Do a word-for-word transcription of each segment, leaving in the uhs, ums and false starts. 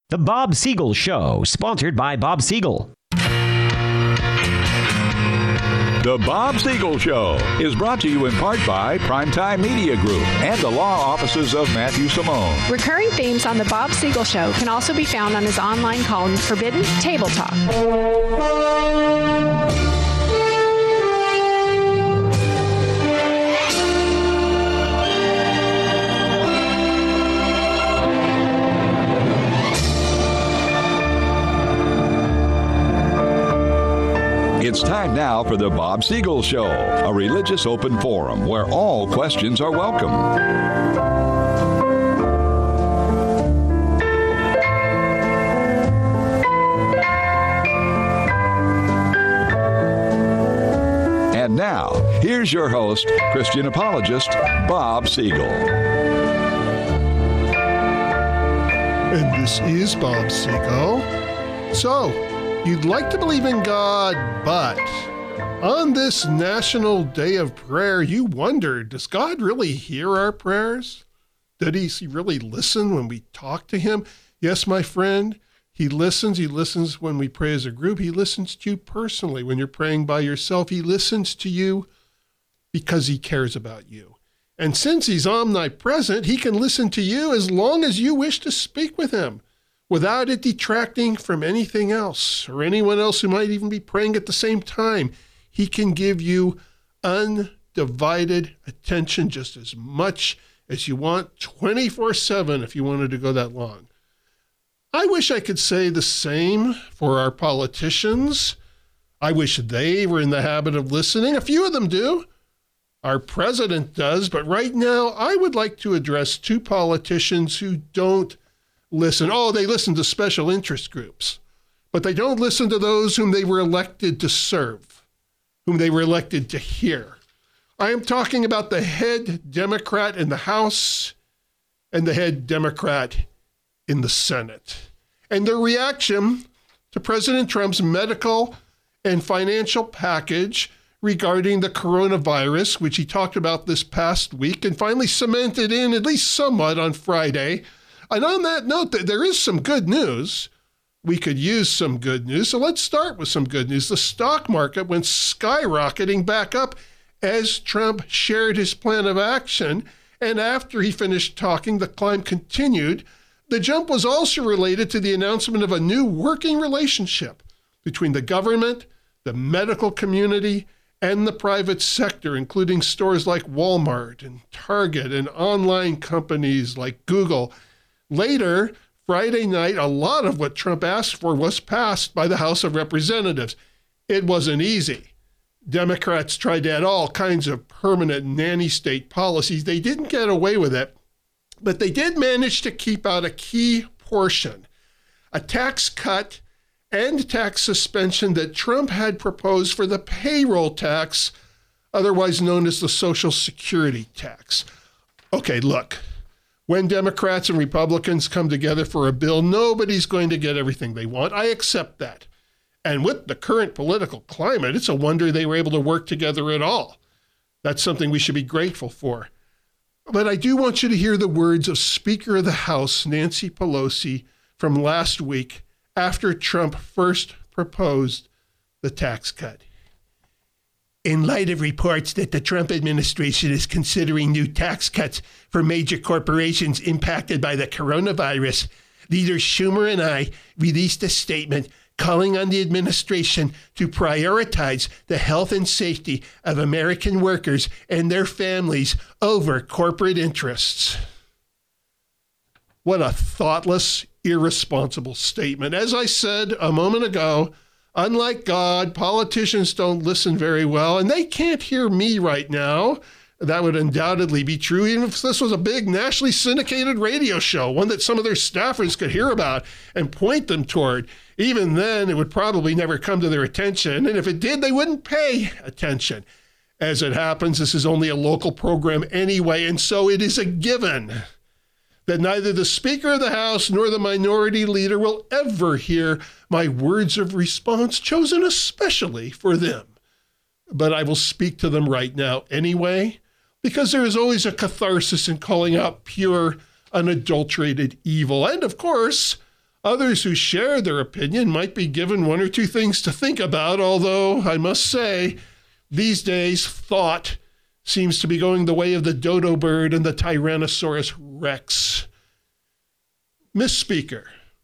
The Bob Siegel Show, sponsored by Bob Siegel. The Bob Siegel Show is brought to you in part by Primetime Media Group and the law offices of Matthew Simone. Recurring themes on The Bob Siegel Show can also be found on his online column, Forbidden Table Talk. It's time now for the Bob Siegel Show, a religious open forum where all questions are welcome. And now, here's your host, Christian apologist, Bob Siegel. And this is Bob Siegel. So, you'd like to believe in God, but on this National Day of Prayer, you wonder, does God really hear our prayers? Does he really listen when we talk to him? Yes, my friend, he listens. He listens when we pray as a group. He listens to you personally. When you're praying by yourself, he listens to you because he cares about you. And since he's omnipresent, he can listen to you as long as you wish to speak with him, without it detracting from anything else or anyone else who might even be praying at the same time. He can give you undivided attention just as much as you want, twenty-four seven if you wanted to go that long. I wish I could say the same for our politicians. I wish they were in the habit of listening. A few of them do. Our president does. But right now, I would like to address two politicians who don't listen. Oh, they listen to special interest groups, but they don't listen to those whom they were elected to serve, whom they were elected to hear. I am talking about the head Democrat in the House and the head Democrat in the Senate, and their reaction to President Trump's medical and financial package regarding the coronavirus, which he talked about this past week and finally cemented in at least somewhat on Friday. And on that note, there is some good news. We could use some good news. So let's start with some good news. The stock market went skyrocketing back up as Trump shared his plan of action. And after he finished talking, the climb continued. The jump was also related to the announcement of a new working relationship between the government, the medical community, and the private sector, including stores like Walmart and Target and online companies like Google. Later, Friday night, a lot of what Trump asked for was passed by the House of Representatives. It wasn't easy. Democrats tried to add all kinds of permanent nanny state policies. They didn't get away with it, but they did manage to keep out a key portion, a tax cut and tax suspension that Trump had proposed for the payroll tax, otherwise known as the Social Security tax. Okay, look. When Democrats and Republicans come together for a bill, nobody's going to get everything they want. I accept that. And with the current political climate, it's a wonder they were able to work together at all. That's something we should be grateful for. But I do want you to hear the words of Speaker of the House, Nancy Pelosi, from last week after Trump first proposed the tax cut. In light of reports that the Trump administration is considering new tax cuts for major corporations impacted by the coronavirus, Leaders Schumer and I released a statement calling on the administration to prioritize the health and safety of American workers and their families over corporate interests. What a thoughtless, irresponsible statement. As I said a moment ago, unlike God, politicians don't listen very well, and they can't hear me right now. That would undoubtedly be true, even if this was a big nationally syndicated radio show, one that some of their staffers could hear about and point them toward. Even then, it would probably never come to their attention, and if it did, they wouldn't pay attention. As it happens, this is only a local program anyway, and so it is a given that neither the Speaker of the House nor the Minority Leader will ever hear my words of response chosen especially for them. But I will speak to them right now anyway, because there is always a catharsis in calling out pure, unadulterated evil. And of course, Others who share their opinion might be given one or two things to think about, although I must say, these days, thought seems to be going the way of the dodo bird and the Tyrannosaurus Rex. Miz Speaker,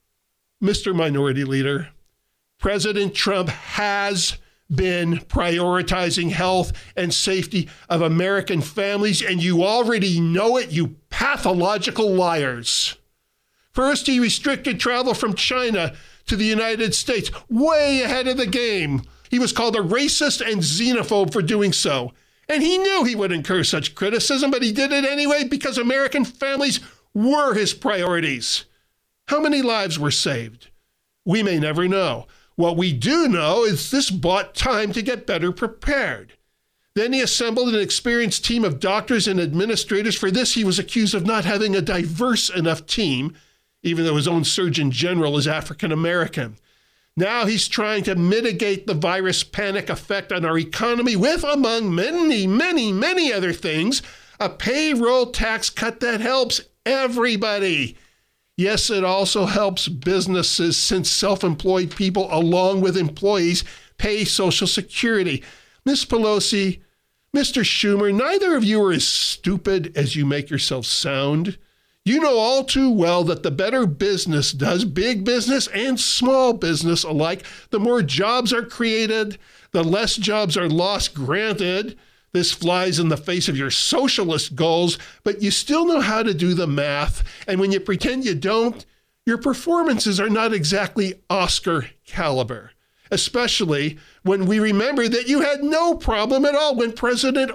Mister Minority Leader, President Trump has been prioritizing health and safety of American families, and you already know it, you pathological liars. First, he restricted travel from China to the United States, way ahead of the game. He was called a racist and xenophobe for doing so. And he knew he would incur such criticism, but he did it anyway because American families were his priorities. How many lives were saved? We may never know. What we do know is this bought time to get better prepared. Then he assembled an experienced team of doctors and administrators. For this, he was accused of not having a diverse enough team, even though his own Surgeon General is African American. Now he's trying to mitigate the virus panic effect on our economy with, among many, many, many other things, a payroll tax cut that helps everybody. Yes, it also helps businesses since self-employed people, along with employees, pay Social Security. Miz Pelosi, Mister Schumer, neither of you are as stupid as you make yourselves sound. You know all too well that the better business does, big business and small business alike, the more jobs are created, the less jobs are lost. Granted, this flies in the face of your socialist goals, but you still know how to do the math. And when you pretend you don't, your performances are not exactly Oscar caliber, especially when we remember that you had no problem at all when President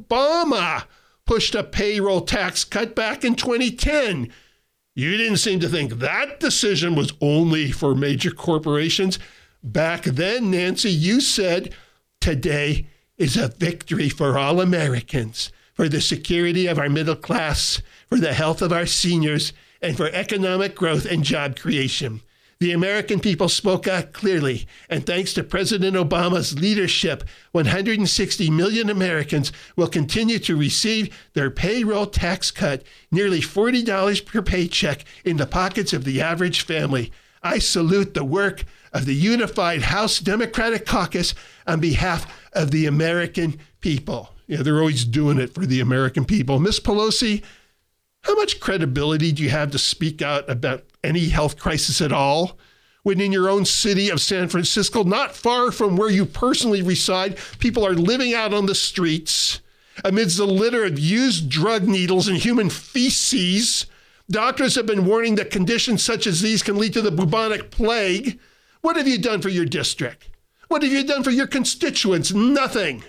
Obama pushed a payroll tax cut back in twenty ten. You didn't seem to think that decision was only for major corporations. Back then, Nancy, you said, today is a victory for all Americans, for the security of our middle class, for the health of our seniors, and for economic growth and job creation. The American people spoke out clearly, and thanks to President Obama's leadership, one hundred sixty million Americans will continue to receive their payroll tax cut, nearly forty dollars per paycheck in the pockets of the average family. I salute the work of the unified House Democratic Caucus on behalf of the American people. Yeah, they're always doing it for the American people. Miz Pelosi, how much credibility do you have to speak out about any health crisis at all, when in your own city of San Francisco, not far from where you personally reside, people are living out on the streets amidst the litter of used drug needles and human feces? Doctors have been warning that conditions such as these can lead to the bubonic plague. What have you done for your district? What have you done for your constituents? Nothing.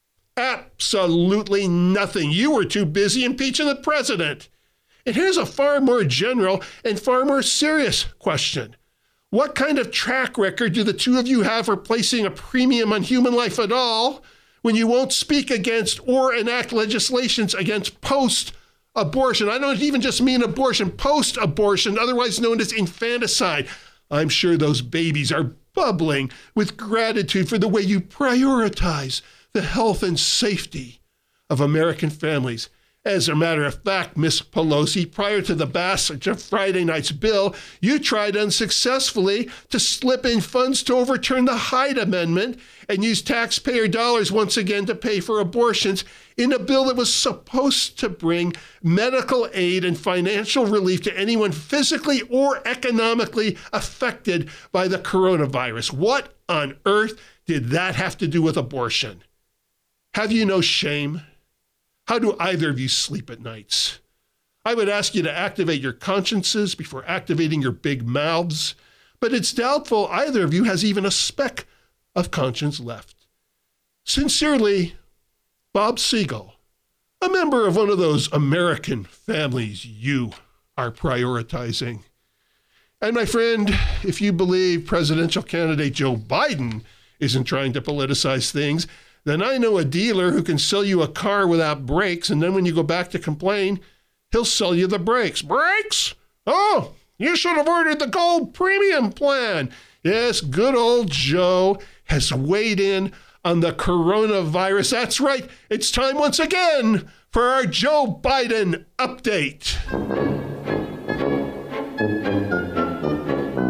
Absolutely nothing. You were too busy impeaching the president. And here's a far more general and far more serious question. What kind of track record do the two of you have for placing a premium on human life at all when you won't speak against or enact legislations against post-abortion? I don't even just mean abortion, post-abortion, otherwise known as infanticide. I'm sure those babies are bubbling with gratitude for the way you prioritize the health and safety of American families. As a matter of fact, Miz Pelosi, prior to the passage of Friday night's bill, you tried unsuccessfully to slip in funds to overturn the Hyde Amendment and use taxpayer dollars once again to pay for abortions in a bill that was supposed to bring medical aid and financial relief to anyone physically or economically affected by the coronavirus. What on earth did that have to do with abortion? Have you no shame? How do either of you sleep at nights? I would ask you to activate your consciences before activating your big mouths, but it's doubtful either of you has even a speck of conscience left. Sincerely, Bob Siegel, a member of one of those American families you are prioritizing. And my friend, if you believe presidential candidate Joe Biden isn't trying to politicize things, then I know a dealer who can sell you a car without brakes, and then when you go back to complain, he'll sell you the brakes. Brakes? Oh, you should have ordered the gold premium plan. Yes, good old Joe has weighed in on the coronavirus. That's right. It's time once again for our Joe Biden update.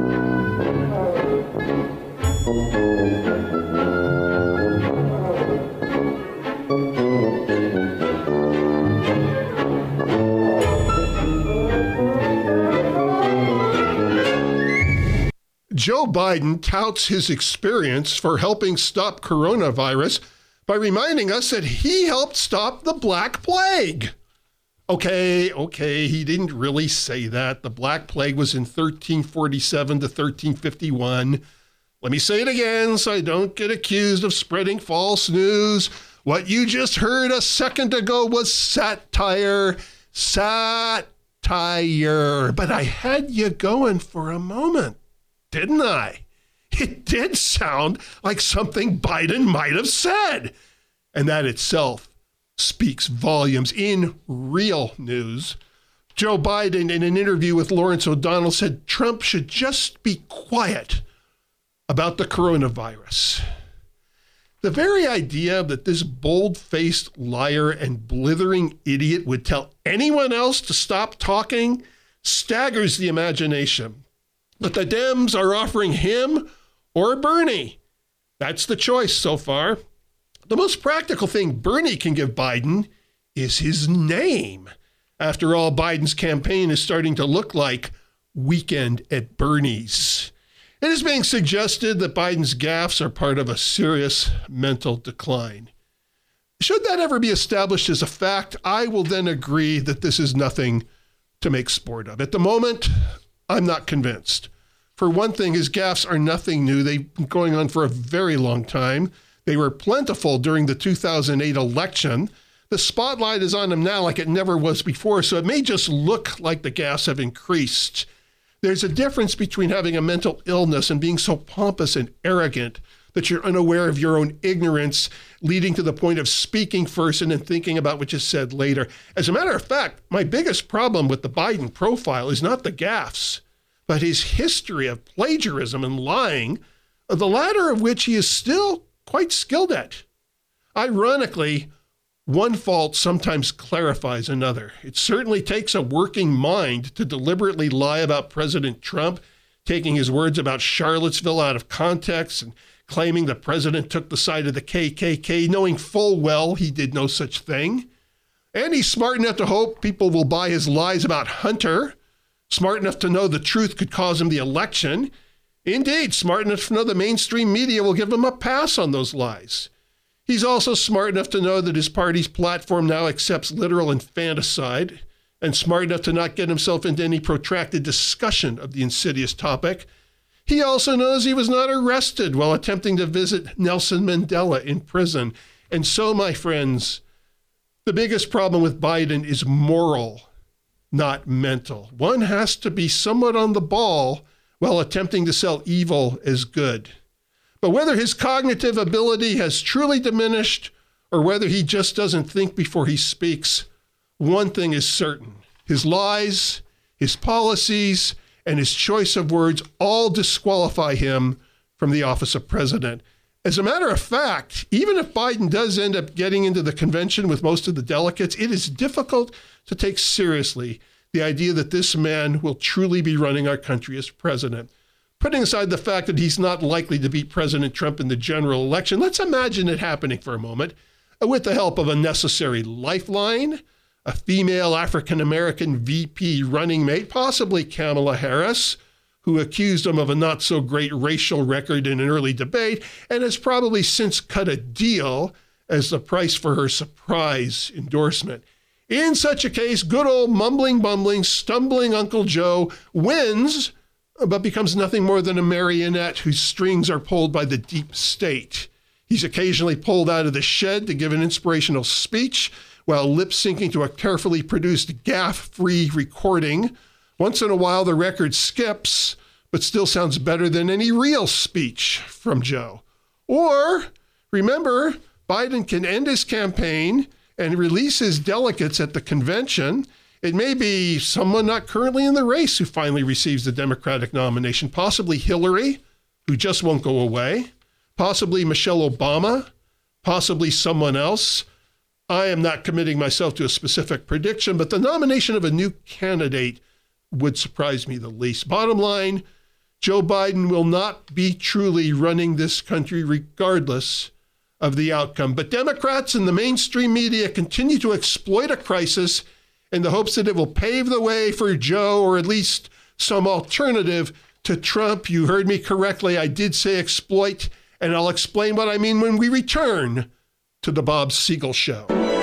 Joe Biden touts his experience for helping stop coronavirus by reminding us that he helped stop the Black Plague. Okay, okay, he didn't really say that. The Black Plague was in thirteen forty-seven to thirteen fifty-one. Let me say it again so I don't get accused of spreading false news. What you just heard a second ago was satire. Satire. But I had you going for a moment, didn't I? It did sound like something Biden might have said. And that itself speaks volumes. In real news, Joe Biden, in an interview with Lawrence O'Donnell, said Trump should just be quiet about the coronavirus. The very idea that this bold-faced liar and blithering idiot would tell anyone else to stop talking staggers the imagination. But the Dems are offering him or Bernie. That's the choice so far. The most practical thing Bernie can give Biden is his name. After all, Biden's campaign is starting to look like Weekend at Bernie's. It is being suggested that Biden's gaffes are part of a serious mental decline. Should that ever be established as a fact, I will then agree that this is nothing to make sport of. At the moment, I'm not convinced. For one thing, his gaffes are nothing new. They've been going on for a very long time. They were plentiful during the two thousand eight election. The spotlight is on him now like it never was before, so it may just look like the gaffes have increased. There's a difference between having a mental illness and being so pompous and arrogant that you're unaware of your own ignorance, leading to the point of speaking first and then thinking about what you said later. As a matter of fact, my biggest problem with the Biden profile is not the gaffes, but his history of plagiarism and lying, the latter of which he is still quite skilled at. Ironically, one fault sometimes clarifies another. It certainly takes a working mind to deliberately lie about President Trump, taking his words about Charlottesville out of context and claiming the president took the side of the K K K, knowing full well he did no such thing. And he's smart enough to hope people will buy his lies about Hunter, smart enough to know the truth could cause him the election. Indeed, smart enough to know the mainstream media will give him a pass on those lies. He's also smart enough to know that his party's platform now accepts literal infanticide, and smart enough to not get himself into any protracted discussion of the insidious topic. He also knows he was not arrested while attempting to visit Nelson Mandela in prison. And so, my friends, the biggest problem with Biden is moral, not mental. One has to be somewhat on the ball while attempting to sell evil as good. But whether his cognitive ability has truly diminished or whether he just doesn't think before he speaks, one thing is certain. His lies, his policies, and his choice of words all disqualify him from the office of president. As a matter of fact, even if Biden does end up getting into the convention with most of the delegates, it is difficult to take seriously the idea that this man will truly be running our country as president. Putting aside the fact that he's not likely to beat President Trump in the general election, let's imagine it happening for a moment with the help of a necessary lifeline, a female African-American V P running mate, possibly Kamala Harris, who accused him of a not-so-great racial record in an early debate and has probably since cut a deal as the price for her surprise endorsement. In such a case, good old mumbling, bumbling, stumbling Uncle Joe wins, but becomes nothing more than a marionette whose strings are pulled by the deep state. He's occasionally pulled out of the shed to give an inspirational speech while lip-syncing to a carefully produced gaffe-free recording. Once in a while, the record skips, but still sounds better than any real speech from Joe. Or, remember, Biden can end his campaign and release his delegates at the convention. It may be someone not currently in the race who finally receives the Democratic nomination, possibly Hillary, who just won't go away, possibly Michelle Obama, possibly someone else. I am not committing myself to a specific prediction, but the nomination of a new candidate would surprise me the least. Bottom line, Joe Biden will not be truly running this country regardless of the outcome. But Democrats and the mainstream media continue to exploit a crisis in the hopes that it will pave the way for Joe, or at least some alternative to Trump. You heard me correctly. I did say exploit, and I'll explain what I mean when we return to the Bob Siegel Show.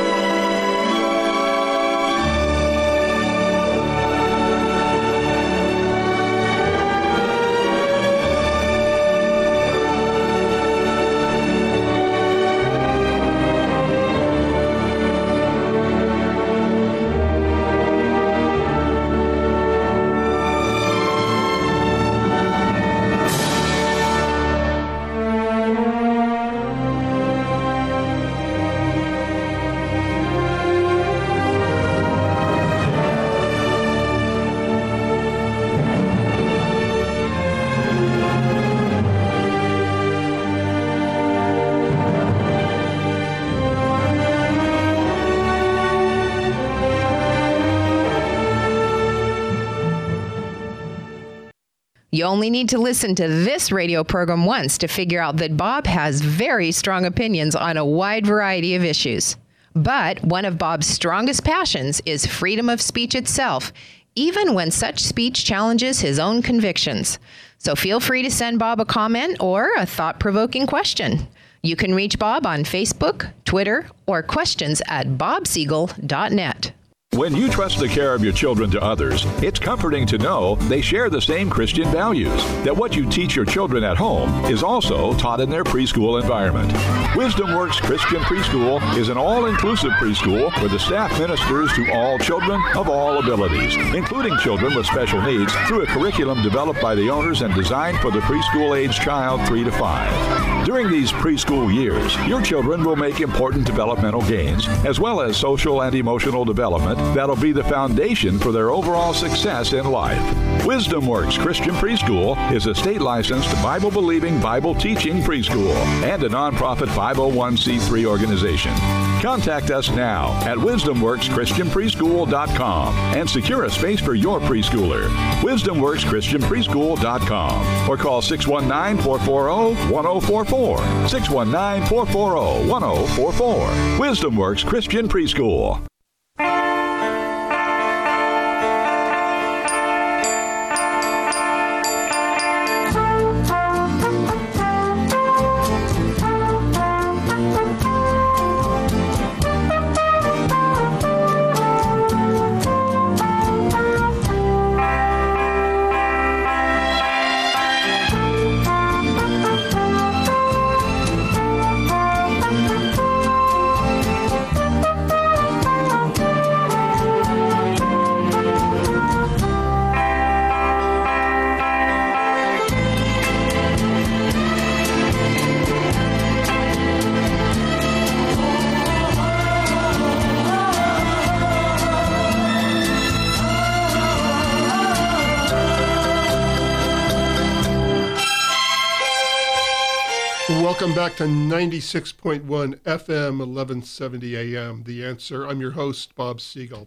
You only need to listen to this radio program once to figure out that Bob has very strong opinions on a wide variety of issues. But one of Bob's strongest passions is freedom of speech itself, even when such speech challenges his own convictions. So feel free to send Bob a comment or a thought-provoking question. You can reach Bob on Facebook, Twitter, or questions at bob siegel dot net. When you trust the care of your children to others, it's comforting to know they share the same Christian values, that what you teach your children at home is also taught in their preschool environment. Wisdom Works Christian Preschool is an all-inclusive preschool where the staff ministers to all children of all abilities, including children with special needs, through a curriculum developed by the owners and designed for the preschool-age child three to five. During these preschool years, your children will make important developmental gains, as well as social and emotional development that'll be the foundation for their overall success in life. Wisdom Works Christian Preschool is a state-licensed, Bible-believing, Bible-teaching preschool and a nonprofit five oh one c three organization. Contact us now at wisdom works christian preschool dot com and secure a space for your preschooler. wisdom works christian preschool dot com or call six one nine, four four zero, one zero four four. six one nine, four four zero, one zero four four. Wisdom Works Christian Preschool. Welcome back to ninety-six point one F M, eleven seventy A M. The Answer. I'm your host, Bob Siegel.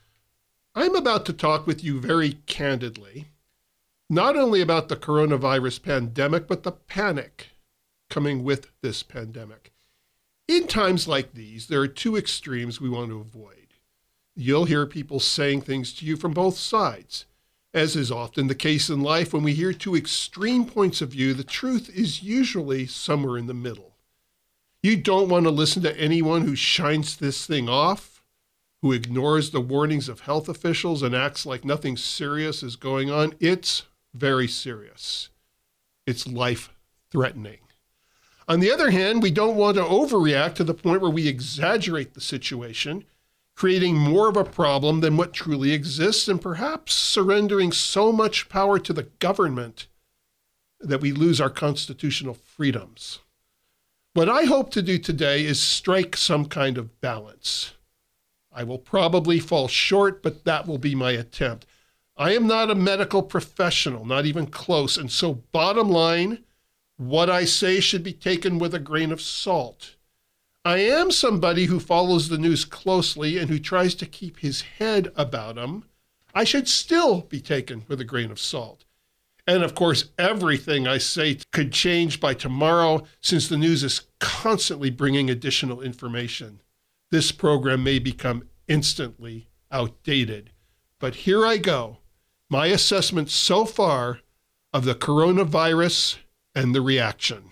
I'm about to talk with you very candidly, not only about the coronavirus pandemic, but the panic coming with this pandemic. In times like these, there are two extremes we want to avoid. You'll hear people saying things to you from both sides. As is often the case in life, when we hear two extreme points of view, the truth is usually somewhere in the middle. You don't want to listen to anyone who shines this thing off, who ignores the warnings of health officials and acts like nothing serious is going on. It's very serious. It's life-threatening. On the other hand, we don't want to overreact to the point where we exaggerate the situation, creating more of a problem than what truly exists, and perhaps surrendering so much power to the government that we lose our constitutional freedoms. What I hope to do today is strike some kind of balance. I will probably fall short, but that will be my attempt. I am not a medical professional, not even close, and so bottom line, what I say should be taken with a grain of salt. I am somebody who follows the news closely and who tries to keep his head about them. I should still be taken with a grain of salt. And of course, everything I say could change by tomorrow since the news is constantly bringing additional information. This program may become instantly outdated. But here I go. My assessment so far of the coronavirus and the reaction.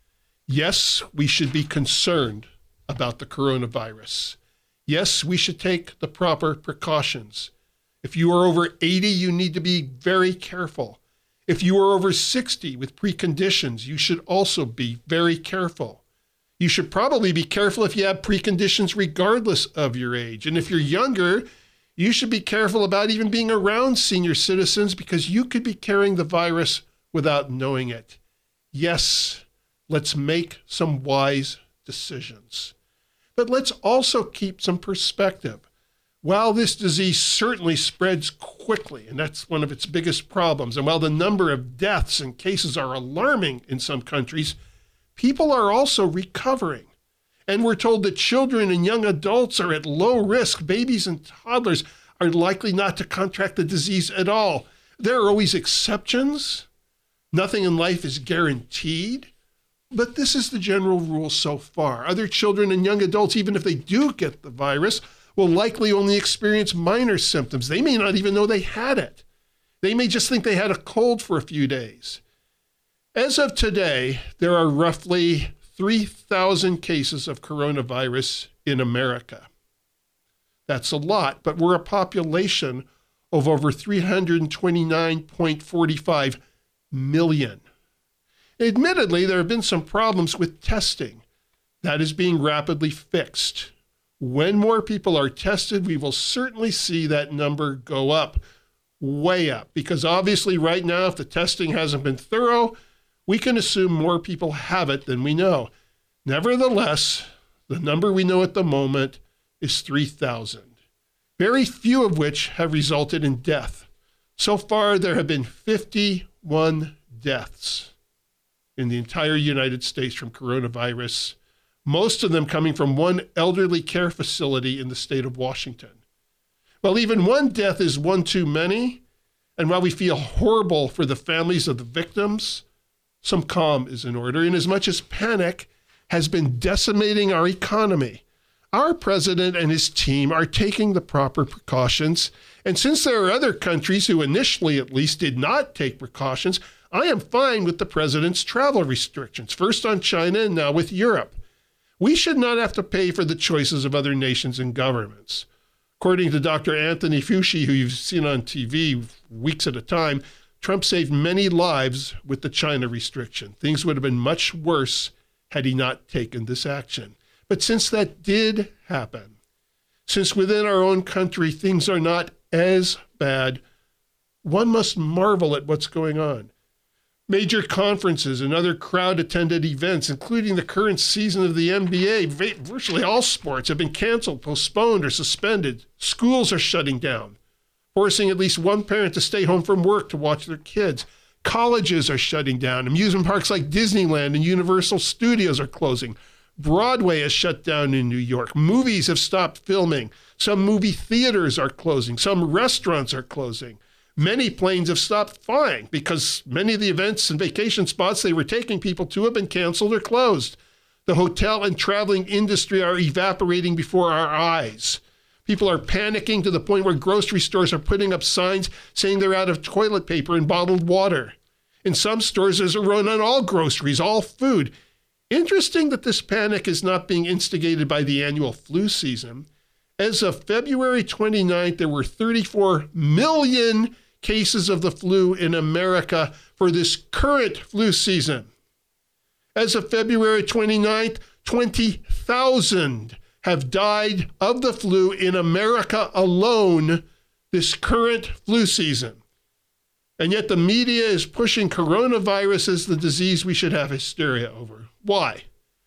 Yes, we should be concerned about the coronavirus. Yes, we should take the proper precautions. If you are over eighty, you need to be very careful. If you are over sixty with preconditions, you should also be very careful. You should probably be careful if you have preconditions regardless of your age. And if you're younger, you should be careful about even being around senior citizens because you could be carrying the virus without knowing it. Yes, let's make some wise decisions. But let's also keep some perspective. While this disease certainly spreads quickly, and that's one of its biggest problems, and while the number of deaths and cases are alarming in some countries, people are also recovering. And we're told that children and young adults are at low risk. Babies and toddlers are likely not to contract the disease at all. There are always exceptions. Nothing in life is guaranteed. But this is the general rule so far. Other children and young adults, even if they do get the virus, will likely only experience minor symptoms. They may not even know they had it. They may just think they had a cold for a few days. As of today, there are roughly three thousand cases of coronavirus in America. That's a lot, but we're a population of over three hundred twenty-nine point four five million. Admittedly, there have been some problems with testing. That is being rapidly fixed. When more people are tested, we will certainly see that number go up, way up, because obviously right now, if the testing hasn't been thorough, we can assume more people have it than we know. Nevertheless, the number we know at the moment is three thousand, very few of which have resulted in death. So far, there have been fifty-one deaths in the entire United States from coronavirus, most of them coming from one elderly care facility in the state of Washington. Well, even one death is one too many, and while we feel horrible for the families of the victims, some calm is in order, inasmuch as panic has been decimating our economy. Our president and his team are taking the proper precautions, and since there are other countries who initially at least did not take precautions, I am fine with the president's travel restrictions, first on China and now with Europe. We should not have to pay for the choices of other nations and governments. According to Doctor Anthony Fauci, who you've seen on T V weeks at a time, Trump saved many lives with the China restriction. Things would have been much worse had he not taken this action. But since that did happen, since within our own country things are not as bad, one must marvel at what's going on. Major conferences and other crowd-attended events, including the current season of the N B A, virtually all sports have been canceled, postponed, or suspended. Schools are shutting down, forcing at least one parent to stay home from work to watch their kids. Colleges are shutting down. Amusement parks like Disneyland and Universal Studios are closing. Broadway is shut down in New York. Movies have stopped filming. Some movie theaters are closing. Some restaurants are closing. Many planes have stopped flying because many of the events and vacation spots they were taking people to have been canceled or closed. The hotel and traveling industry are evaporating before our eyes. People are panicking to the point where grocery stores are putting up signs saying they're out of toilet paper and bottled water. In some stores, there's a run on all groceries, all food. Interesting that this panic is not being instigated by the annual flu season. As of February twenty-ninth, there were thirty-four million cases of the flu in America for this current flu season. As of February twenty-ninth, twenty thousand have died of the flu in America alone this current flu season. And yet the media is pushing coronavirus as the disease we should have hysteria over. Why?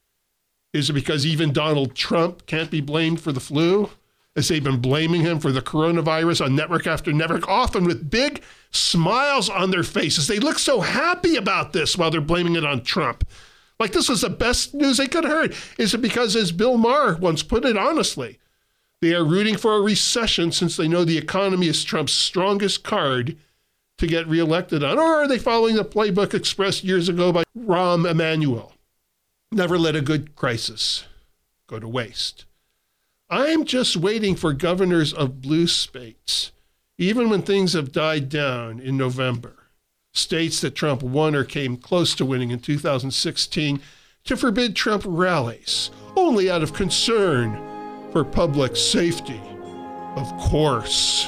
Is it because even Donald Trump can't be blamed for the flu, as they've been blaming him for the coronavirus on network after network, often with big smiles on their faces? They look so happy about this while they're blaming it on Trump. Like this was the best news they could have heard. Is it because, as Bill Maher once put it honestly, they are rooting for a recession since they know the economy is Trump's strongest card to to get reelected on? Or are they following the playbook expressed years ago by Rahm Emanuel? Never let a good crisis go to waste. I'm just waiting for governors of blue states, even when things have died down in November, states that Trump won or came close to winning in two thousand sixteen, to forbid Trump rallies, only out of concern for public safety, of course.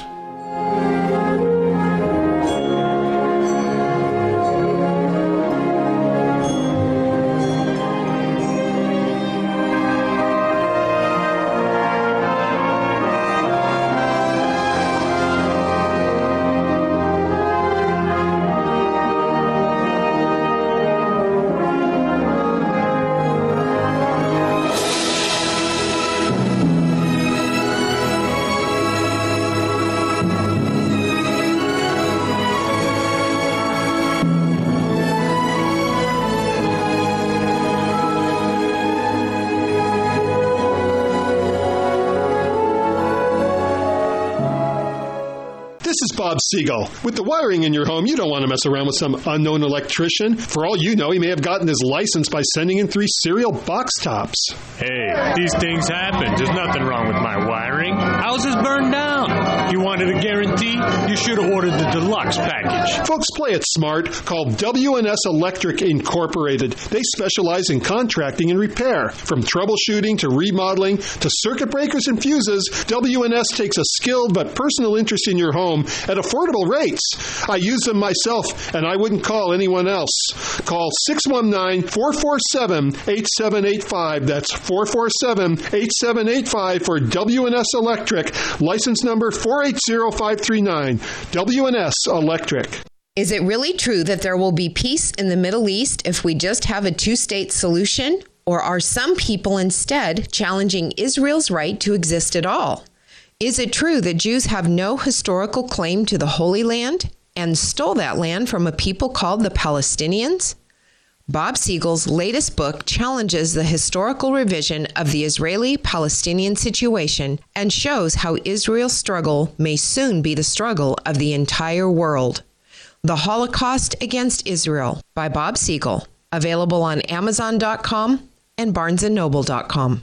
This is Bob Siegel. With the wiring in your home, you don't want to mess around with some unknown electrician. For all you know, he may have gotten his license by sending in three serial box tops. Hey, these things happen. There's nothing wrong with my wiring. Houses burned down. You wanted a guarantee? You should have ordered the deluxe package. Folks, play it smart. Call W and S Electric Incorporated. They specialize in contracting and repair. From troubleshooting to remodeling to circuit breakers and fuses, W and S takes a skilled but personal interest in your home at affordable rates. I use them myself, and I wouldn't call anyone else. Call six one nine, four four seven, eight seven eight five. That's four four seven, eight seven eight five for W and S Electric. License number four eight zero five three nine. W and S Electric. Is it really true that there will be peace in the Middle East if we just have a two-state solution? Or are some people instead challenging Israel's right to exist at all? Is it true that Jews have no historical claim to the Holy Land and stole that land from a people called the Palestinians? Bob Siegel's latest book challenges the historical revision of the Israeli-Palestinian situation and shows how Israel's struggle may soon be the struggle of the entire world. The Holocaust Against Israel by Bob Siegel, available on Amazon dot com and Barnes and Noble dot com.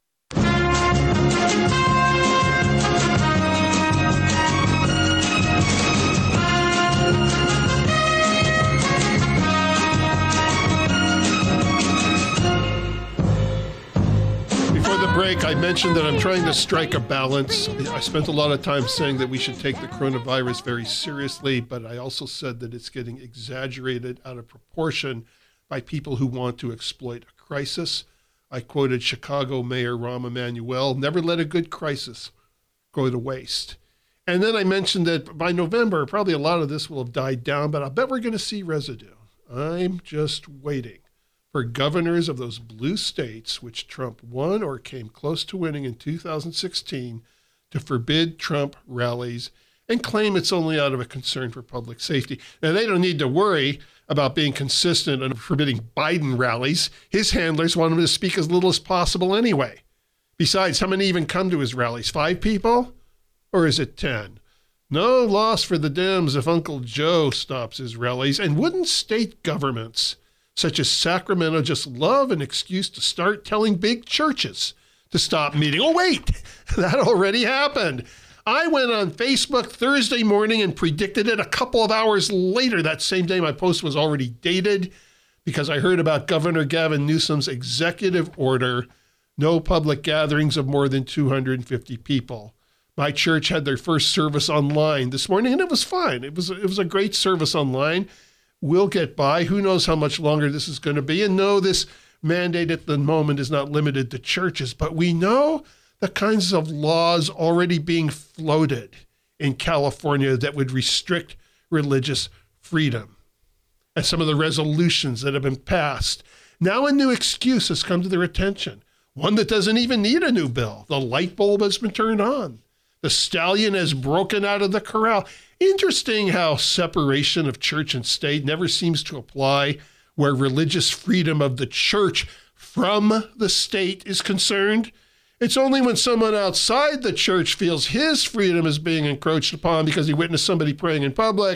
Break, I mentioned that I'm trying to strike a balance. I spent a lot of time saying that we should take the coronavirus very seriously, but I also said that it's getting exaggerated out of proportion by people who want to exploit a crisis. I quoted Chicago Mayor Rahm Emanuel, never let a good crisis go to waste. And then I mentioned that by November, probably a lot of this will have died down, but I bet we're going to see residue. I'm just waiting for governors of those blue states, which Trump won or came close to winning in two thousand sixteen, to forbid Trump rallies and claim it's only out of a concern for public safety. Now, they don't need to worry about being consistent and forbidding Biden rallies. His handlers want him to speak as little as possible anyway. Besides, how many even come to his rallies? Five people? Or is it ten? No loss for the Dems if Uncle Joe stops his rallies. And wouldn't state governments such as Sacramento just love an excuse to start telling big churches to stop meeting? Oh, wait, that already happened. I went on Facebook Thursday morning and predicted it. A couple of hours later, that same day, my post was already dated because I heard about Governor Gavin Newsom's executive order, no public gatherings of more than two hundred fifty people. My church had their first service online this morning, and it was fine. It was, it was a great service online. We'll get by. Who knows how much longer this is going to be? And no, this mandate at the moment is not limited to churches, but we know the kinds of laws already being floated in California that would restrict religious freedom. And some of the resolutions that have been passed. Now a new excuse has come to their attention, one that doesn't even need a new bill. The light bulb has been turned on. The stallion has broken out of the corral. Interesting how separation of church and state never seems to apply where religious freedom of the church from the state is concerned. It's only when someone outside the church feels his freedom is being encroached upon because he witnessed somebody praying in public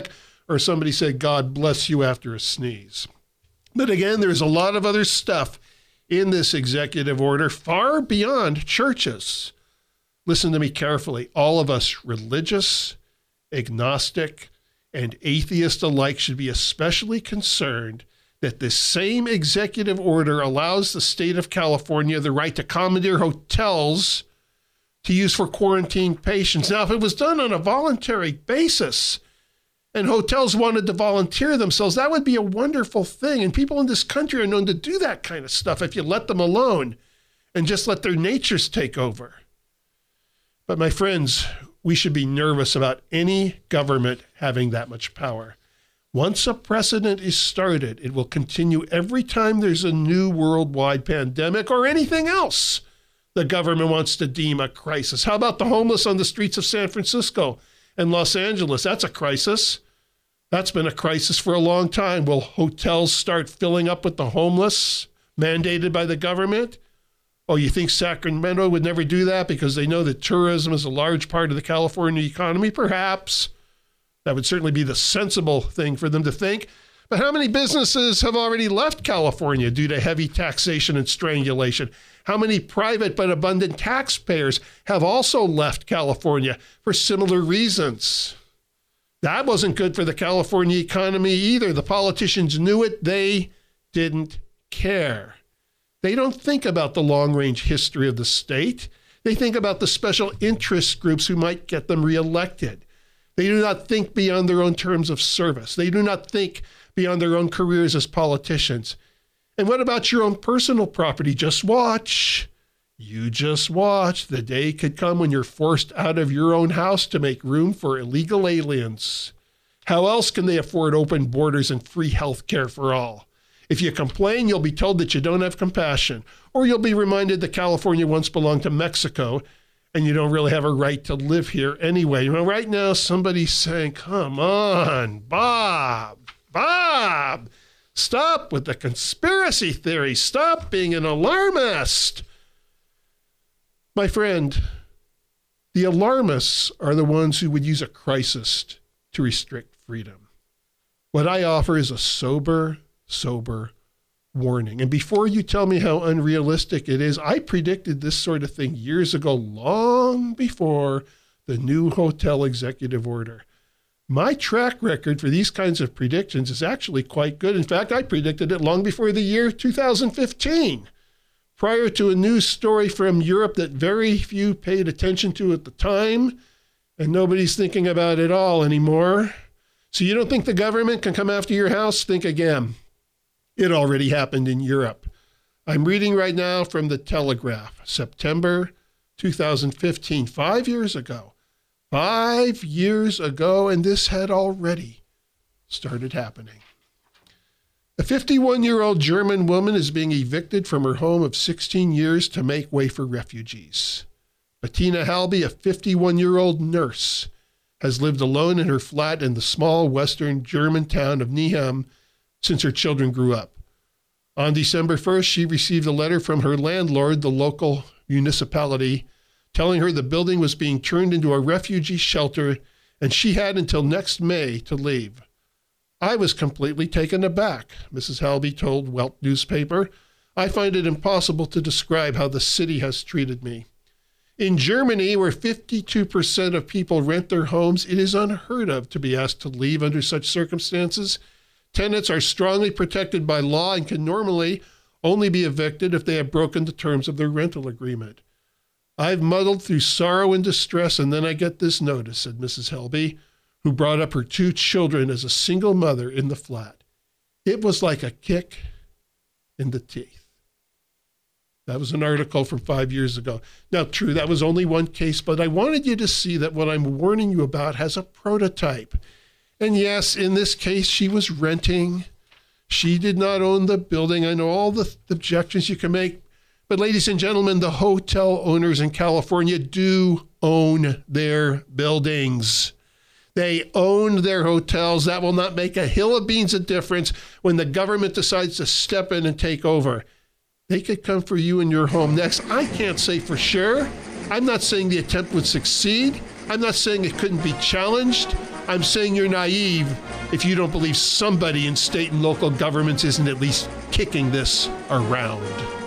or somebody said, God bless you after a sneeze. But again, there's a lot of other stuff in this executive order far beyond churches. Listen to me carefully. All of us, religious, agnostic, and atheist alike, should be especially concerned that this same executive order allows the state of California the right to commandeer hotels to use for quarantined patients. Now, if it was done on a voluntary basis and hotels wanted to volunteer themselves, that would be a wonderful thing. And people in this country are known to do that kind of stuff if you let them alone and just let their natures take over. But my friends, we should be nervous about any government having that much power. Once a precedent is started, it will continue every time there's a new worldwide pandemic or anything else the government wants to deem a crisis. How about the homeless on the streets of San Francisco and Los Angeles? That's a crisis. That's been a crisis for a long time. Will hotels start filling up with the homeless mandated by the government? Oh, you think Sacramento would never do that because they know that tourism is a large part of the California economy? Perhaps. That would certainly be the sensible thing for them to think. But how many businesses have already left California due to heavy taxation and strangulation? How many private but abundant taxpayers have also left California for similar reasons? That wasn't good for the California economy either. The politicians knew it. They didn't care. They don't think about the long-range history of the state. They think about the special interest groups who might get them reelected. They do not think beyond their own terms of service. They do not think beyond their own careers as politicians. And what about your own personal property? Just watch. You just watch. The day could come when you're forced out of your own house to make room for illegal aliens. How else can they afford open borders and free health care for all? If you complain, you'll be told that you don't have compassion, or you'll be reminded that California once belonged to Mexico and you don't really have a right to live here anyway. You know, right now, somebody's saying, come on, Bob, Bob, stop with the conspiracy theory. Stop being an alarmist. My friend, the alarmists are the ones who would use a crisis to restrict freedom. What I offer is a sober, sober warning. And before you tell me how unrealistic it is, I predicted this sort of thing years ago, long before the new hotel executive order. My track record for these kinds of predictions is actually quite good. In fact, I predicted it long before the year two thousand fifteen, prior to a news story from Europe that very few paid attention to at the time, and nobody's thinking about it all anymore. So you don't think the government can come after your house? Think again. It already happened in Europe. I'm reading right now from the Telegraph, September two thousand fifteen, five years ago. Five years ago, and this had already started happening. A fifty-one-year-old German woman is being evicted from her home of sixteen years to make way for refugees. Bettina Halby, a fifty-one-year-old nurse, has lived alone in her flat in the small western German town of Neheim since her children grew up. On December first, she received a letter from her landlord, the local municipality, telling her the building was being turned into a refugee shelter and she had until next May to leave. I was completely taken aback, Missus Halby told Welt newspaper. I find it impossible to describe how the city has treated me. In Germany, where fifty-two percent of people rent their homes, it is unheard of to be asked to leave under such circumstances. Tenants are strongly protected by law and can normally only be evicted if they have broken the terms of their rental agreement. I've muddled through sorrow and distress, and then I get this notice, said Missus Halby, who brought up her two children as a single mother in the flat. It was like a kick in the teeth. That was an article from five years ago. Now, true, that was only one case, but I wanted you to see that what I'm warning you about has a prototype. And yes, in this case, she was renting. She did not own the building. I know all the objections you can make. But ladies and gentlemen, the hotel owners in California do own their buildings. They own their hotels. That will not make a hill of beans of difference when the government decides to step in and take over. They could come for you in your home next. I can't say for sure. I'm not saying the attempt would succeed. I'm not saying it couldn't be challenged. I'm saying you're naive if you don't believe somebody in state and local governments isn't at least kicking this around.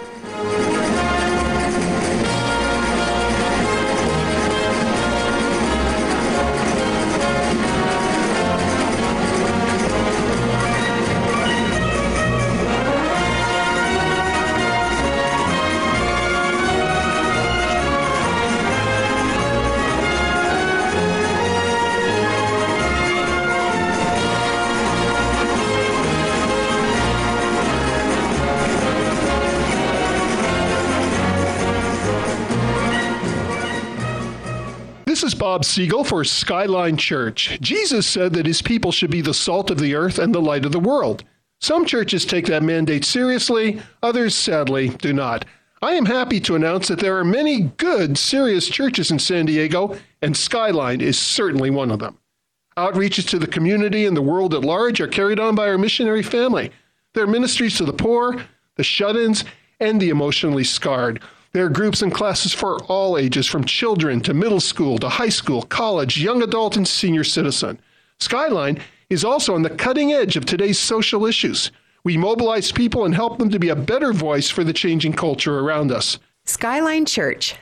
This is Bob Siegel for Skyline Church. Jesus said that his people should be the salt of the earth and the light of the world. Some churches take that mandate seriously, others, sadly, do not. I am happy to announce that there are many good, serious churches in San Diego, and Skyline is certainly one of them. Outreaches to the community and the world at large are carried on by our missionary family. There are ministries to the poor, the shut-ins, and the emotionally scarred. There are groups and classes for all ages, from children to middle school to high school, college, young adult, and senior citizen. Skyline is also on the cutting edge of today's social issues. We mobilize people and help them to be a better voice for the changing culture around us. Skyline Church.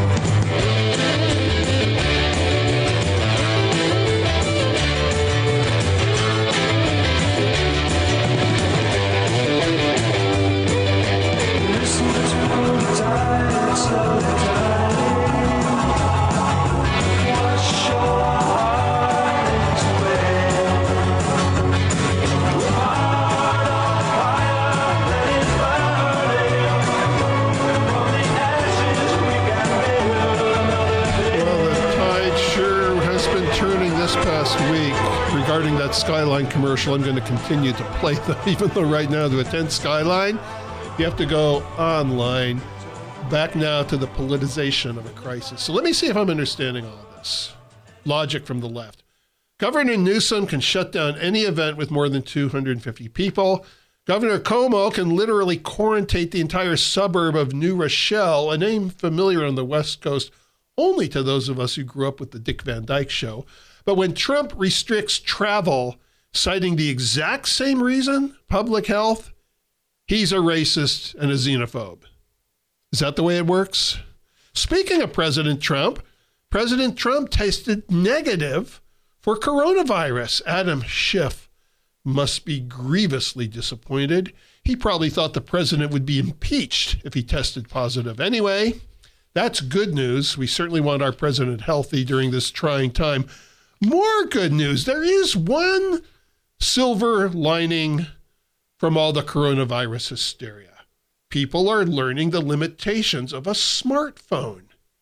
Regarding that Skyline commercial, I'm going to continue to play them, even though right now to attend Skyline, you have to go online. Back now to the politicization of a crisis. So let me see if I'm understanding all of this. Logic from the left. Governor Newsom can shut down any event with more than two hundred fifty people. Governor Cuomo can literally quarantine the entire suburb of New Rochelle, a name familiar on the West Coast only to those of us who grew up with the Dick Van Dyke Show. But when Trump restricts travel, citing the exact same reason, public health, he's a racist and a xenophobe. Is that the way it works? Speaking of President Trump, President Trump tested negative for coronavirus. Adam Schiff must be grievously disappointed. He probably thought the president would be impeached if he tested positive. Anyway, that's good news. We certainly want our president healthy during this trying time. More good news. There is one silver lining from all the coronavirus hysteria. People are learning the limitations of a smartphone.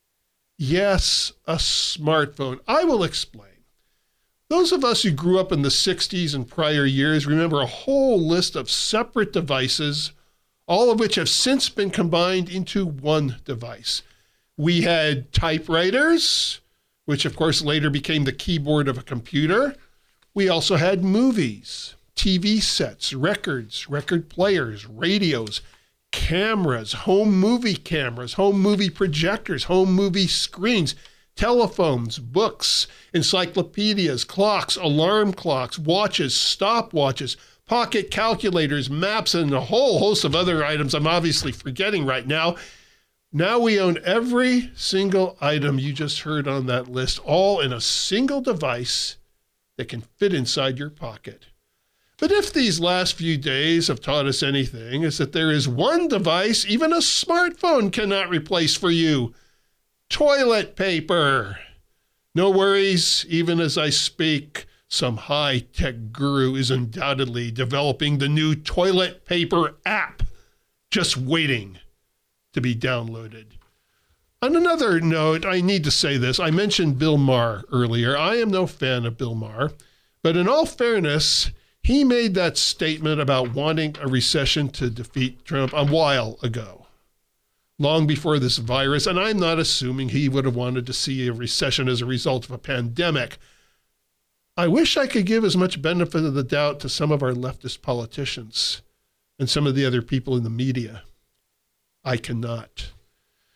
Yes, a smartphone. I will explain. Those of us who grew up in the sixties and prior years remember a whole list of separate devices, all of which have since been combined into one device. We had typewriters, which of course later became the keyboard of a computer. We also had movies, T V sets, records, record players, radios, cameras, home movie cameras, home movie projectors, home movie screens, telephones, books, encyclopedias, clocks, alarm clocks, watches, stopwatches, pocket calculators, maps, and a whole host of other items I'm obviously forgetting right now. Now we own every single item you just heard on that list, all in a single device that can fit inside your pocket. But if these last few days have taught us anything, it's that there is one device even a smartphone cannot replace for you: toilet paper. No worries, even as I speak, some high-tech guru is undoubtedly developing the new toilet paper app, just waiting to be downloaded. On another note, I need to say this. I mentioned Bill Maher earlier. I am no fan of Bill Maher, but in all fairness, he made that statement about wanting a recession to defeat Trump a while ago, long before this virus, and I'm not assuming he would have wanted to see a recession as a result of a pandemic. I wish I could give as much benefit of the doubt to some of our leftist politicians and some of the other people in the media. I cannot.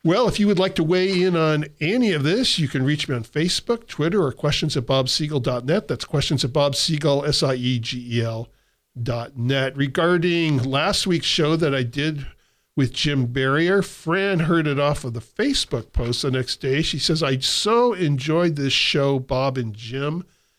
Well, if you would like to weigh in on any of this, you can reach me on Facebook, Twitter, or questions at bob siegel dot net. That's questions at bob siegel, S I E G E L dot net. Regarding last week's show that I did with Jim Barrier, Fran heard it off of the Facebook post the next day. She says, I so enjoyed this show, Bob and Jim.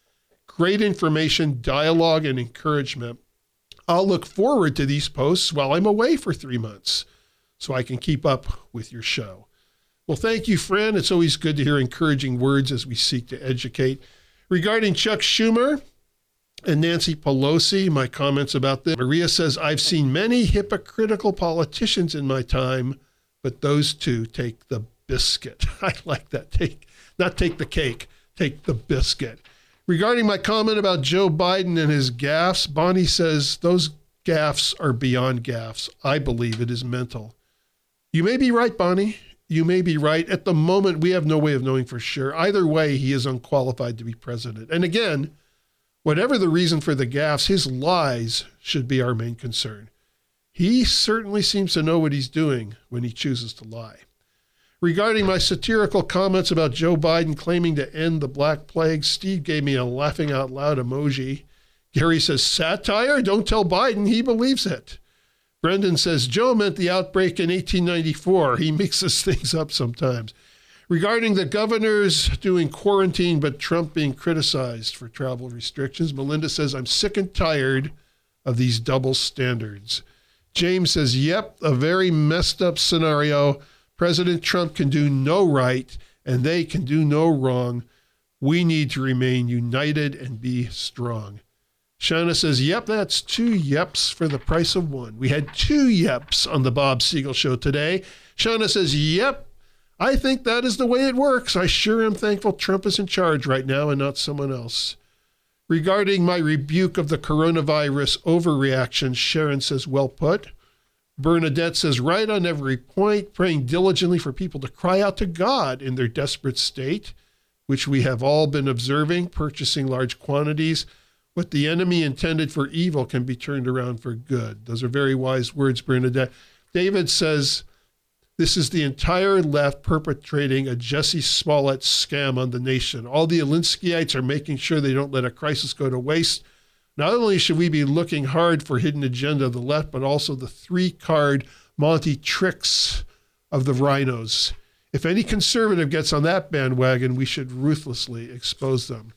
Great information, dialogue, and encouragement. I'll look forward to these posts while I'm away for three months so I can keep up with your show. Well, thank you, Fran. It's always good to hear encouraging words as we seek to educate. Regarding Chuck Schumer and Nancy Pelosi, my comments about this. Maria says, I've seen many hypocritical politicians in my time, but those two take the biscuit. I like that. Take, not take the cake, take the biscuit. Regarding my comment about Joe Biden and his gaffes, Bonnie says, those gaffes are beyond gaffes. I believe it is mental. You may be right, Bonnie. You may be right. At the moment, we have no way of knowing for sure. Either way, he is unqualified to be president. And again, whatever the reason for the gaffes, his lies should be our main concern. He certainly seems to know what he's doing when he chooses to lie. Regarding my satirical comments about Joe Biden claiming to end the Black Plague, Steve gave me a laughing out loud emoji. Gary says, satire? Don't tell Biden. He believes it. Brendan says, Joe meant the outbreak in eighteen ninety-four. He mixes things up sometimes. Regarding the governors doing quarantine, but Trump being criticized for travel restrictions, Melinda says, I'm sick and tired of these double standards. James says, yep, a very messed up scenario. President Trump can do no right, and they can do no wrong. We need to remain united and be strong. Shauna says, yep, that's two yeps for the price of one. We had two yeps on the Bob Siegel Show today. Shauna says, yep, I think that is the way it works. I sure am thankful Trump is in charge right now and not someone else. Regarding my rebuke of the coronavirus overreaction, Sharon says, well put. Bernadette says, right on every point, praying diligently for people to cry out to God in their desperate state, which we have all been observing, purchasing large quantities. What the enemy intended for evil can be turned around for good. Those are very wise words, Bernadette. David says, this is the entire left perpetrating a Jussie Smollett scam on the nation. All the Alinskyites are making sure they don't let a crisis go to waste. Not only should we be looking hard for hidden agenda of the left, but also the three-card Monty tricks of the rhinos. If any conservative gets on that bandwagon, we should ruthlessly expose them.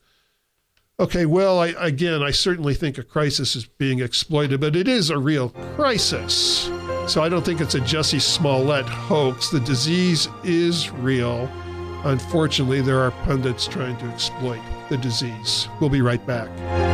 Okay, well, I, again, I certainly think a crisis is being exploited, but it is a real crisis. So I don't think it's a Jussie Smollett hoax. The disease is real. Unfortunately, there are pundits trying to exploit the disease. We'll be right back.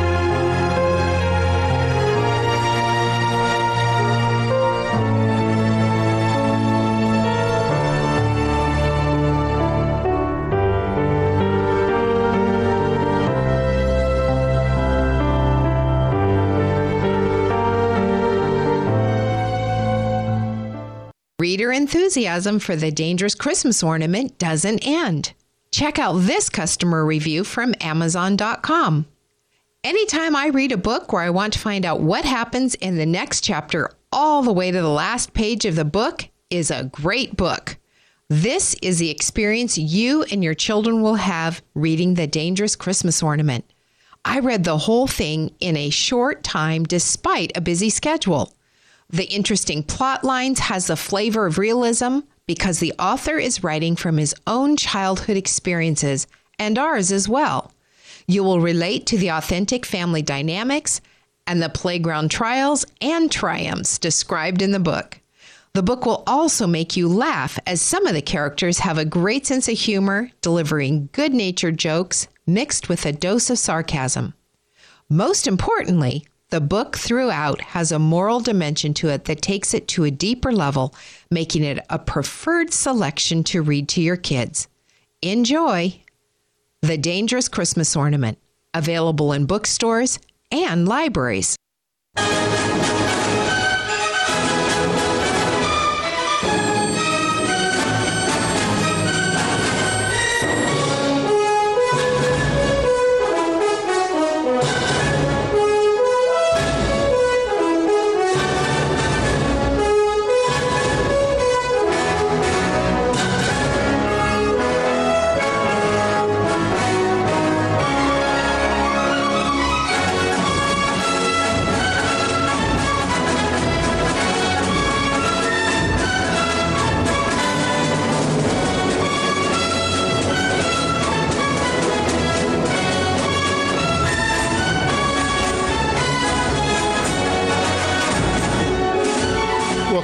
Reader enthusiasm for the Dangerous Christmas Ornament doesn't end. Check out this customer review from amazon dot com. Anytime I read a book where I want to find out what happens in the next chapter all the way to the last page of the book is a great book. This is the experience you and your children will have reading The Dangerous Christmas Ornament. I read the whole thing in a short time despite a busy schedule. The interesting plot lines has the flavor of realism because the author is writing from his own childhood experiences and ours as well. You will relate to the authentic family dynamics and the playground trials and triumphs described in the book. The book will also make you laugh as some of the characters have a great sense of humor, delivering good-natured jokes mixed with a dose of sarcasm. Most importantly, the book throughout has a moral dimension to it that takes it to a deeper level, making it a preferred selection to read to your kids. Enjoy The Dangerous Christmas Ornament, available in bookstores and libraries.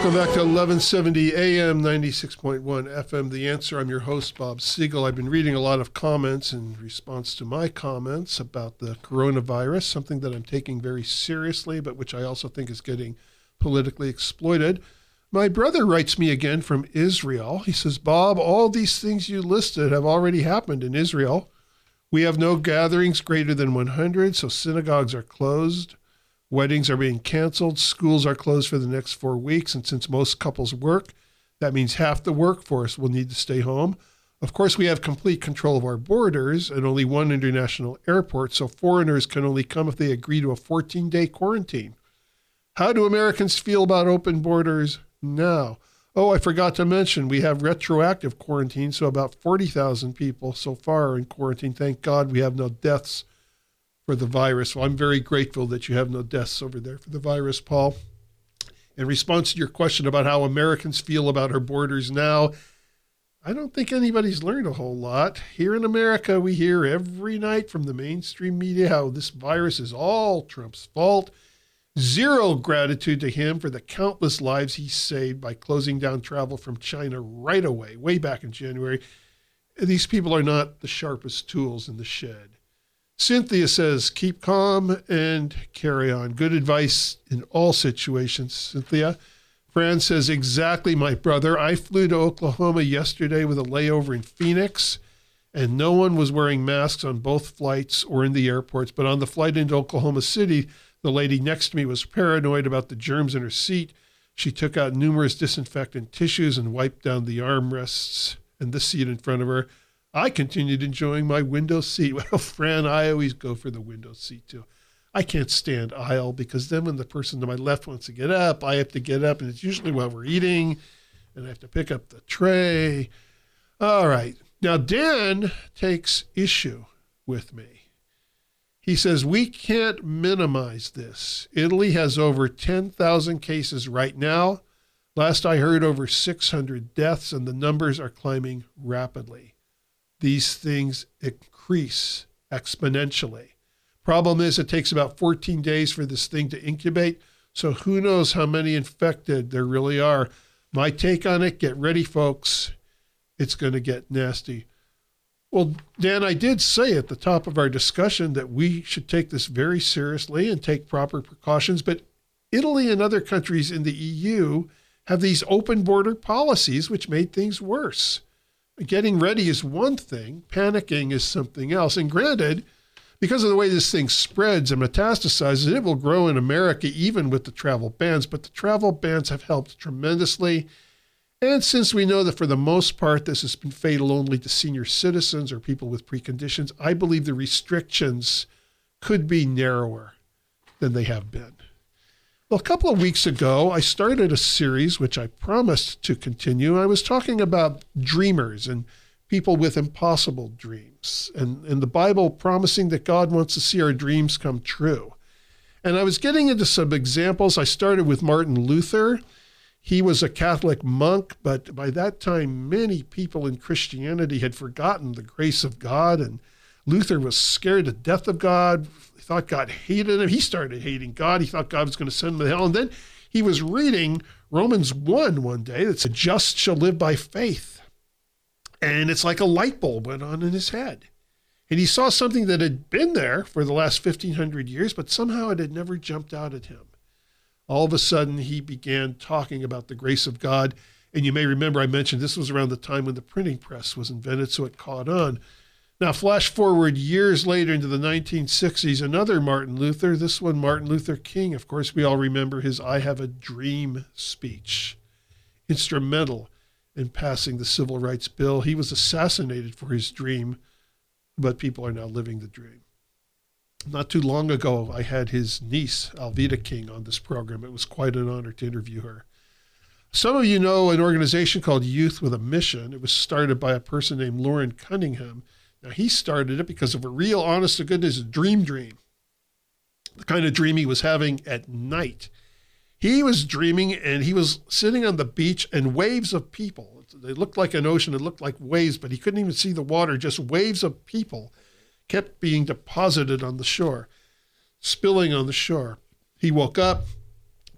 Welcome back to eleven seventy A M, ninety-six point one F M. The Answer. I'm your host, Bob Siegel. I've been reading a lot of comments in response to my comments about the coronavirus, something that I'm taking very seriously, but which I also think is getting politically exploited. My brother writes me again from Israel. He says, Bob, all these things you listed have already happened in Israel. We have no gatherings greater than one hundred, so synagogues are closed. Weddings are being canceled. Schools are closed for the next four weeks. And since most couples work, that means half the workforce will need to stay home. Of course, we have complete control of our borders and only one international airport, so foreigners can only come if they agree to a fourteen-day quarantine. How do Americans feel about open borders now? Oh, I forgot to mention, we have retroactive quarantine, so about forty thousand people so far are in quarantine. Thank God we have no deaths for the virus. Well, I'm very grateful that you have no deaths over there for the virus, Paul. In response to your question about how Americans feel about our borders now, I don't think anybody's learned a whole lot. Here in America, we hear every night from the mainstream media how this virus is all Trump's fault. Zero gratitude to him for the countless lives he saved by closing down travel from China right away, way back in January. These people are not the sharpest tools in the shed. Cynthia says, keep calm and carry on. Good advice in all situations, Cynthia. Fran says, exactly, my brother. I flew to Oklahoma yesterday with a layover in Phoenix, and no one was wearing masks on both flights or in the airports. But on the flight into Oklahoma City, the lady next to me was paranoid about the germs in her seat. She took out numerous disinfectant tissues and wiped down the armrests and the seat in front of her. I continued enjoying my window seat. Well, Fran, I always go for the window seat too. I can't stand aisle because then when the person to my left wants to get up, I have to get up, and it's usually while we're eating, and I have to pick up the tray. All right. Now, Dan takes issue with me. He says, we can't minimize this. Italy has over ten thousand cases right now. Last I heard, over six hundred deaths, and the numbers are climbing rapidly. These things increase exponentially. Problem is, it takes about fourteen days for this thing to incubate, so who knows how many infected there really are. My take on it, get ready, folks. It's going to get nasty. Well, Dan, I did say at the top of our discussion that we should take this very seriously and take proper precautions, but Italy and other countries in the E U have these open border policies which made things worse. Getting ready is one thing, panicking is something else. And granted, because of the way this thing spreads and metastasizes, it will grow in America even with the travel bans, but the travel bans have helped tremendously. And since we know that for the most part, this has been fatal only to senior citizens or people with preconditions, I believe the restrictions could be narrower than they have been. Well, a couple of weeks ago, I started a series which I promised to continue. I was talking about dreamers and people with impossible dreams, and, and the Bible promising that God wants to see our dreams come true. And I was getting into some examples. I started with Martin Luther. He was a Catholic monk, but by that time, many people in Christianity had forgotten the grace of God, and Luther was scared to death of God. He thought God hated him. He started hating God. He thought God was going to send him to hell. And then he was reading Romans one one day that said, just shall live by faith. And it's like a light bulb went on in his head. And he saw something that had been there for the last fifteen hundred years, but somehow it had never jumped out at him. All of a sudden, he began talking about the grace of God. And you may remember I mentioned this was around the time when the printing press was invented, so it caught on. Now, flash forward years later into the nineteen sixties, another Martin Luther, this one Martin Luther King. Of course, we all remember his I Have a Dream speech, instrumental in passing the Civil Rights Bill. He was assassinated for his dream, but people are now living the dream. Not too long ago, I had his niece, Alveda King, on this program. It was quite an honor to interview her. Some of you know an organization called Youth with a Mission. It was started by a person named Lauren Cunningham. Now, he started it because of a real, honest to goodness dream dream, the kind of dream he was having at night. He was dreaming, and he was sitting on the beach, and waves of people, they looked like an ocean, it looked like waves, but he couldn't even see the water, just waves of people kept being deposited on the shore, spilling on the shore. He woke up,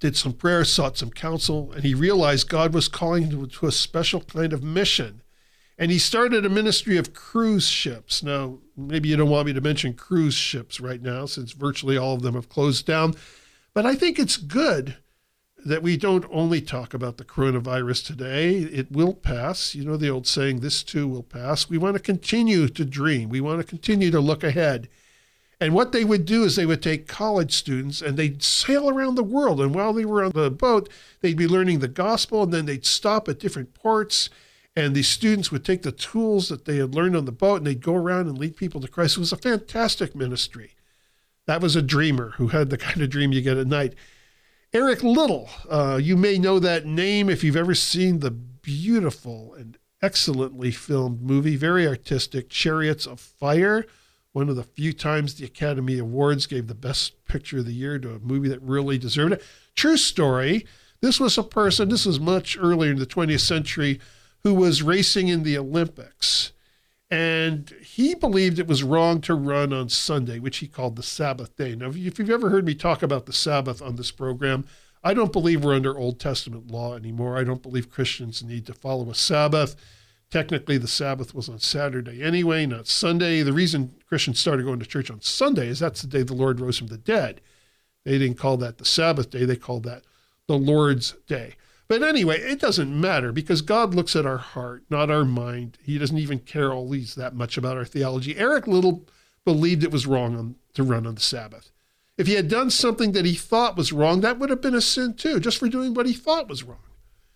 did some prayer, sought some counsel, and he realized God was calling him to a special kind of mission. And he started a ministry of cruise ships. Now, maybe you don't want me to mention cruise ships right now, since virtually all of them have closed down. But I think it's good that we don't only talk about the coronavirus today. It will pass. You know the old saying, this too will pass. We want to continue to dream. We want to continue to look ahead. And what they would do is they would take college students and they'd sail around the world. And while they were on the boat, they'd be learning the gospel, and then they'd stop at different ports. And these students would take the tools that they had learned on the boat and they'd go around and lead people to Christ. It was a fantastic ministry. That was a dreamer who had the kind of dream you get at night. Eric Liddell, uh, you may know that name if you've ever seen the beautiful and excellently filmed movie, very artistic, Chariots of Fire. One of the few times the Academy Awards gave the best picture of the year to a movie that really deserved it. True story. This was a person, this was much earlier in the twentieth century, who was racing in the Olympics. And he believed it was wrong to run on Sunday, which he called the Sabbath day. Now, if you've ever heard me talk about the Sabbath on this program, I don't believe we're under Old Testament law anymore. I don't believe Christians need to follow a Sabbath. Technically, the Sabbath was on Saturday anyway, not Sunday. The reason Christians started going to church on Sunday is that's the day the Lord rose from the dead. They didn't call that the Sabbath day. They called that the Lord's day. But anyway, it doesn't matter because God looks at our heart, not our mind. He doesn't even care always that much about our theology. Eric Liddell believed it was wrong on, to run on the Sabbath. If he had done something that he thought was wrong, that would have been a sin too, just for doing what he thought was wrong.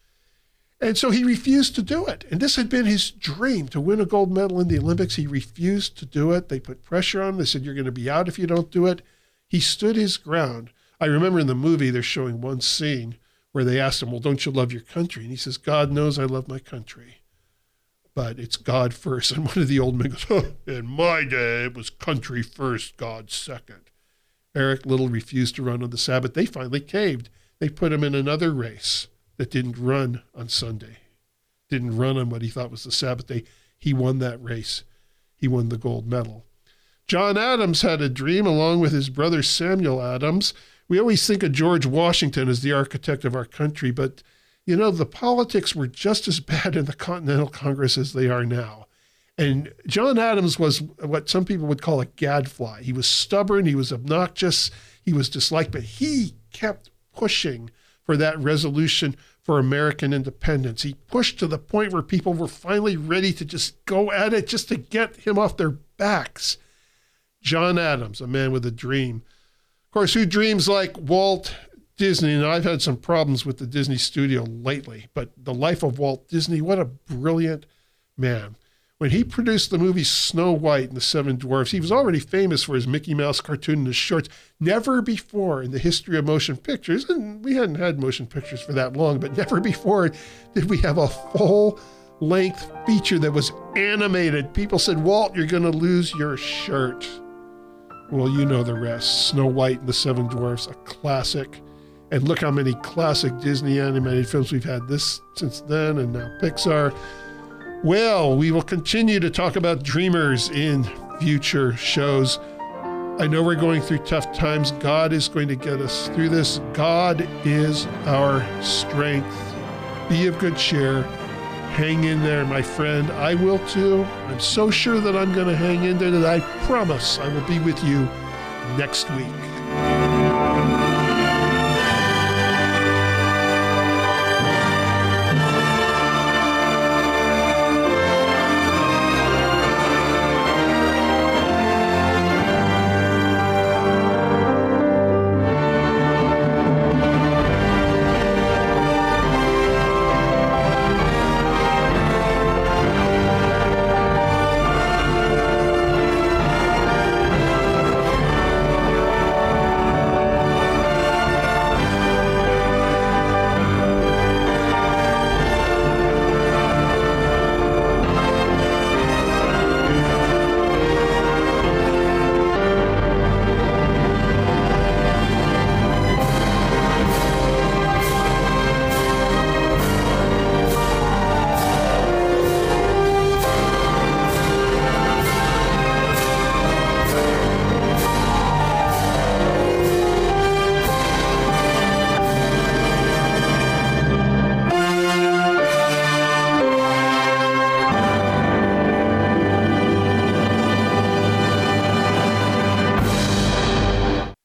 And so he refused to do it. And this had been his dream, to win a gold medal in the Olympics. He refused to do it. They put pressure on him. They said, you're going to be out if you don't do it. He stood his ground. I remember in the movie, they're showing one scene where they asked him, well, don't you love your country? And he says, God knows I love my country, but it's God first. And one of the old men goes, oh, in my day, it was country first, God second. Eric Liddell refused to run on the Sabbath. They finally caved. They put him in another race that didn't run on Sunday, didn't run on what he thought was the Sabbath day. He won that race. He won the gold medal. John Adams had a dream along with his brother Samuel Adams. We always think of George Washington as the architect of our country, but, you know, the politics were just as bad in the Continental Congress as they are now. And John Adams was what some people would call a gadfly. He was stubborn, he was obnoxious, he was disliked, but he kept pushing for that resolution for American independence. He pushed to the point where people were finally ready to just go at it just to get him off their backs. John Adams, a man with a dream. Of course, who dreams like Walt Disney? And I've had some problems with the Disney studio lately, but the life of Walt Disney, what a brilliant man. When he produced the movie Snow White and the Seven Dwarfs, he was already famous for his Mickey Mouse cartoon and his shorts. Never before in the history of motion pictures, and we hadn't had motion pictures for that long, but never before did we have a full-length feature that was animated. People said, Walt, you're going to lose your shirt. Well, you know the rest. Snow White and the Seven Dwarfs, a classic. And look how many classic Disney animated films we've had this since then, and now Pixar. Well, we will continue to talk about dreamers in future shows. I know we're going through tough times. God is going to get us through this. God is our strength. Be of good cheer. Hang in there, my friend. I will too. I'm so sure that I'm going to hang in there that I promise I will be with you next week.